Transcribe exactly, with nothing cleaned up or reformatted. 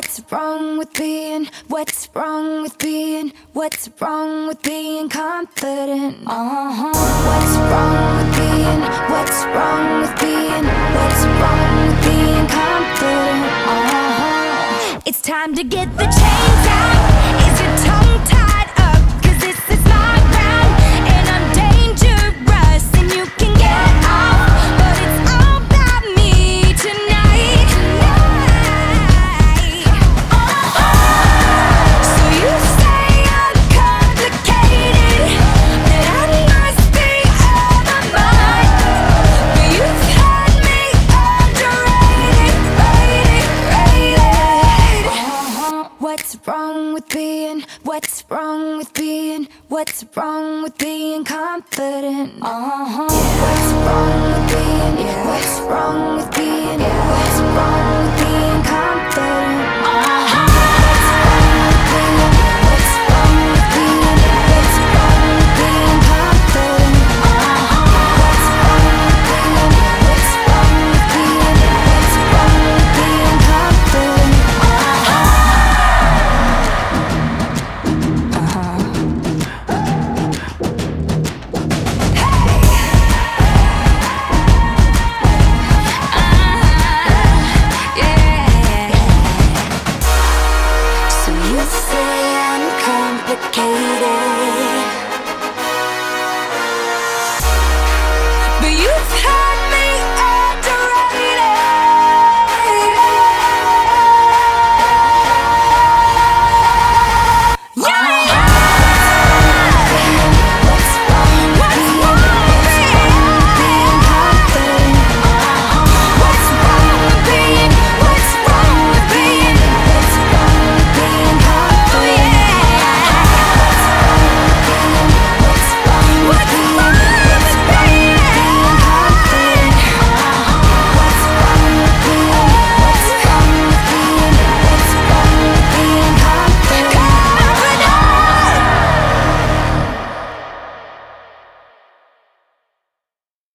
What's wrong with being, what's wrong with being, what's wrong with being confident? Uh-huh. What's wrong with being, what's wrong with being, what's wrong with being confident? Uh-huh. It's time to get the chains out. Is your tongue tied up? 'Cause this is my ground and I'm dangerous and you can get off, but it's all about me tonight. Tonight. Oh, so you say I'm complicated, that I must be out of my mind, but you've had me underrated, rated, rated. Uh-huh. What's wrong with being, what's wrong with being, what's wrong with being confident? Uh-huh. What's wrong with being, what's wrong with being, what's wrong